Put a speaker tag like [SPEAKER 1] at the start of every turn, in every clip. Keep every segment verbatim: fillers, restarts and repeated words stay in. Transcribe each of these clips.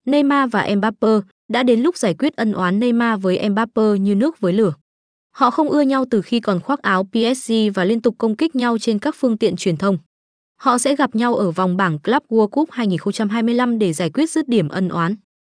[SPEAKER 1] Neymar và Mbappe, đã đến lúc giải quyết ân oán Neymar với Mbappe như nước với lửa. Họ không ưa nhau từ khi còn khoác áo pê ét giê và liên tục công kích nhau trên các phương tiện truyền thông. Họ sẽ gặp nhau ở vòng bảng Club World Cup hai không hai lăm để giải quyết dứt điểm ân oán.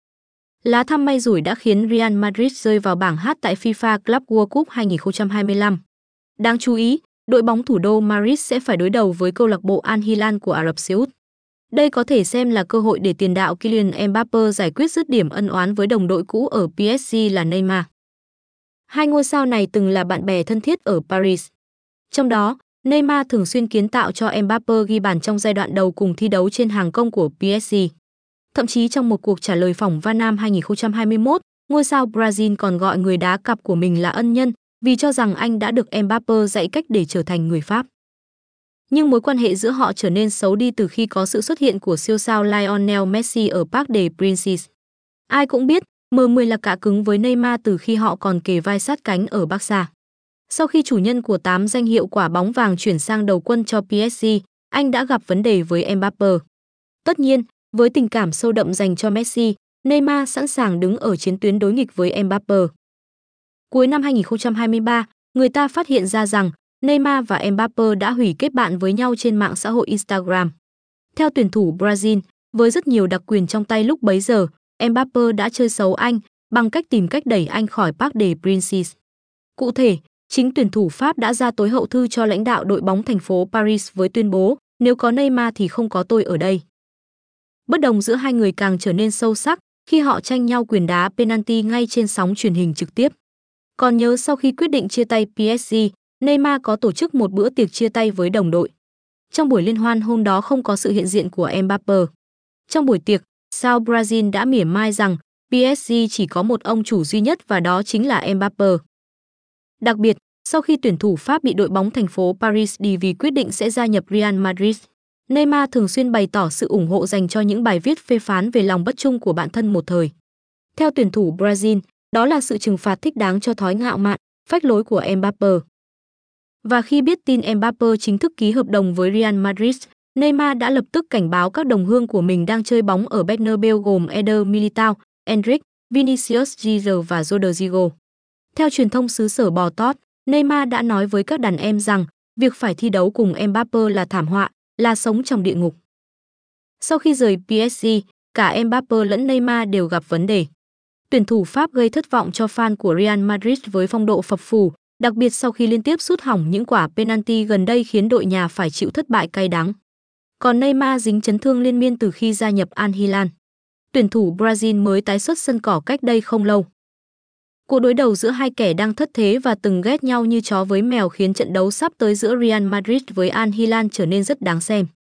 [SPEAKER 1] Lá thăm may rủi đã khiến Real Madrid rơi vào bảng H tại FIFA Club World Cup hai không hai lăm. Đáng chú ý, đội bóng thủ đô Madrid sẽ phải đối đầu với câu lạc bộ Al Hilal của Ả Rập Xê Út. Đây có thể xem là cơ hội để tiền đạo Kylian Mbappe giải quyết dứt điểm ân oán với đồng đội cũ ở pê ét giê là Neymar. Hai ngôi sao này từng là bạn bè thân thiết ở Paris. Trong đó, Neymar thường xuyên kiến tạo cho Mbappe ghi bàn trong giai đoạn đầu cùng thi đấu trên hàng công của pê ét giê. Thậm chí trong một cuộc trả lời phỏng Van Nam hai không hai mốt, ngôi sao Brazil còn gọi người đá cặp của mình là ân nhân vì cho rằng anh đã được Mbappe dạy cách để trở thành người Pháp. Nhưng mối quan hệ giữa họ trở nên xấu đi từ khi có sự xuất hiện của siêu sao Lionel Messi ở Parc des Princes. Ai cũng biết, em mười là cạ cứng với Neymar từ khi họ còn kề vai sát cánh ở Barca. Sau khi chủ nhân của tám danh hiệu quả bóng vàng chuyển sang đầu quân cho pê ét giê, anh đã gặp vấn đề với Mbappe. Tất nhiên, với tình cảm sâu đậm dành cho Messi, Neymar sẵn sàng đứng ở chiến tuyến đối nghịch với Mbappe. Cuối năm hai không hai ba, người ta phát hiện ra rằng Neymar và Mbappe đã hủy kết bạn với nhau trên mạng xã hội Instagram. Theo tuyển thủ Brazil, với rất nhiều đặc quyền trong tay lúc bấy giờ, Mbappe đã chơi xấu anh bằng cách tìm cách đẩy anh khỏi Parc des Princes. Cụ thể, chính tuyển thủ Pháp đã ra tối hậu thư cho lãnh đạo đội bóng thành phố Paris với tuyên bố nếu có Neymar thì không có tôi ở đây. Bất đồng giữa hai người càng trở nên sâu sắc khi họ tranh nhau quyền đá penalty ngay trên sóng truyền hình trực tiếp. Còn nhớ sau khi quyết định chia tay pê ét giê, Neymar có tổ chức một bữa tiệc chia tay với đồng đội. Trong buổi liên hoan hôm đó không có sự hiện diện của Mbappe. Trong buổi tiệc, sao Brazil đã mỉa mai rằng pê ét giê chỉ có một ông chủ duy nhất và đó chính là Mbappe. Đặc biệt, sau khi tuyển thủ Pháp bị đội bóng thành phố Paris đi vì quyết định sẽ gia nhập Real Madrid, Neymar thường xuyên bày tỏ sự ủng hộ dành cho những bài viết phê phán về lòng bất trung của bản thân một thời. Theo tuyển thủ Brazil, đó là sự trừng phạt thích đáng cho thói ngạo mạn, phách lối của Mbappe. Và khi biết tin Mbappe chính thức ký hợp đồng với Real Madrid, Neymar đã lập tức cảnh báo các đồng hương của mình đang chơi bóng ở Bernabeu gồm Eder Militao, Endrick, Vinicius Junior và Rodrygo. Theo truyền thông xứ sở bò tót, Neymar đã nói với các đàn em rằng việc phải thi đấu cùng Mbappe là thảm họa, là sống trong địa ngục. Sau khi rời pê ét giê, cả Mbappe lẫn Neymar đều gặp vấn đề. Tuyển thủ Pháp gây thất vọng cho fan của Real Madrid với phong độ phập phù, đặc biệt sau khi liên tiếp sút hỏng những quả penalty gần đây khiến đội nhà phải chịu thất bại cay đắng. Còn Neymar dính chấn thương liên miên từ khi gia nhập Al Hilal. Tuyển thủ Brazil mới tái xuất sân cỏ cách đây không lâu. Cuộc đối đầu giữa hai kẻ đang thất thế và từng ghét nhau như chó với mèo khiến trận đấu sắp tới giữa Real Madrid với Al Hilal trở nên rất đáng xem.